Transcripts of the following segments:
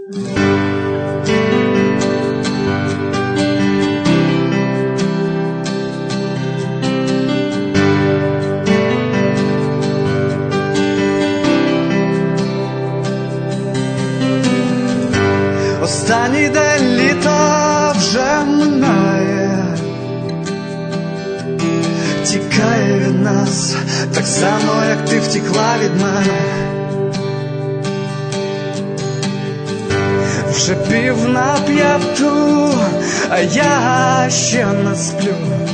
Останній день літа вже минає, тікає від нас, так само, як ти втікла від мене. Вже 4:30, а я ще не сплю.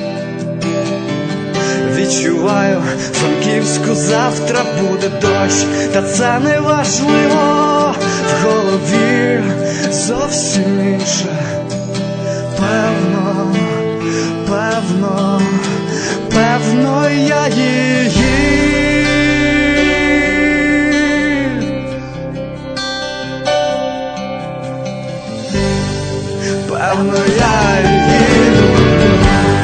Відчуваю, Франківську завтра буде дощ, та це не важливо, в голові зовсім інше. Певно, певно, певно, я її. Певно, я її люблю.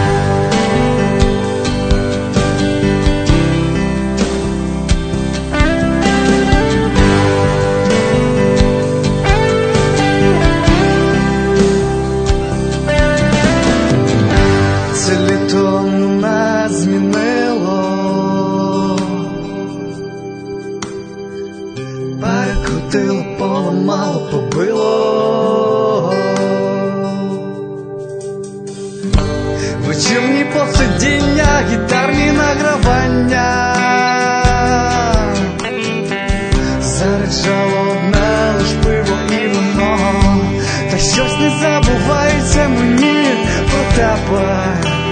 Це літо мене змінило, перекрутило, поламало, побило. Вечірні посидіння, гітарні награвання заряджало одне лиш пиво і вино. Та щось не забувається мені про тебе.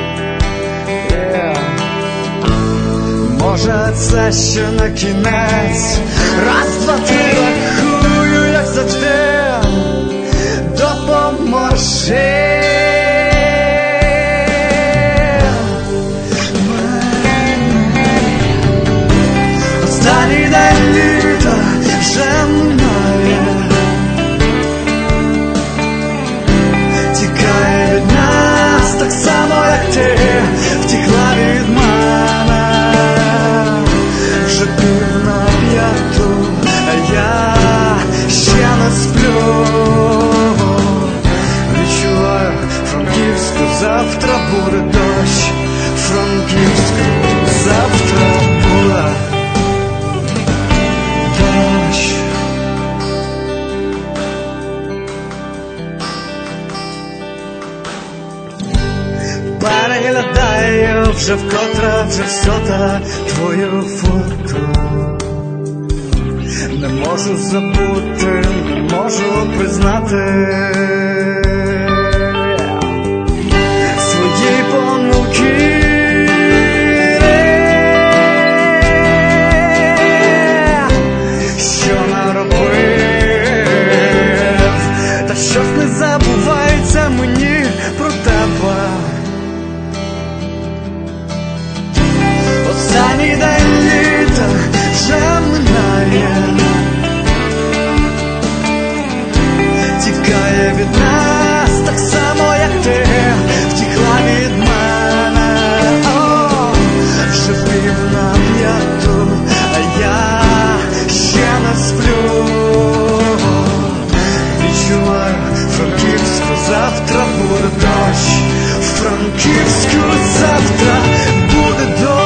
Може це ще на кінець. Раз, два, три, рахую, як завжди. Допоможи. Останній день літа вже минає, тікає від нас, так само, як ти втекла від мене. Вже 4:30, а я ще не сплю. Відчуваю, Франківську завтра буде дощ, Франківську завтра буде дощ. Переглядаю вже вкотре, вже всота твою фото. Не можу забути, не можу признати свої помилки. Що наробив, та щось не забувається мені про тебе. Останній день літа вже минає, тікає від нас, так само, як ти втекла від мене. О, вже 4:30, а я ще не сплю. Відчуваю, Франківську завтра буде дощ, Франківську завтра буде дощ.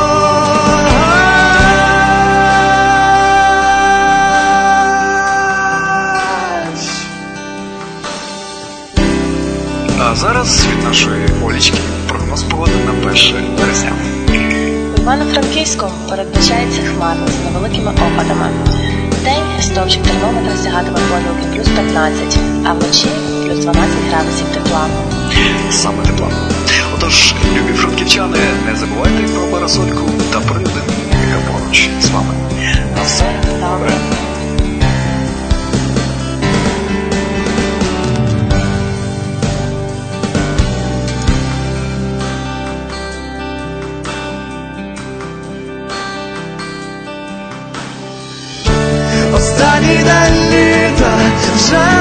А зараз від нашої Олічки прогноз погоди на 1 березня. У Івано-Франківську передбачається хмарно з невеликими опадами. Вдень стовпчик термометра сягатиме поділки плюс 15, а вночі плюс 12 градусів тепла. Саме тепла. Отож, любі франківчани, не забувайте про парасольку та приводи, яка поруч з вами. На все добре. Останній день літа вже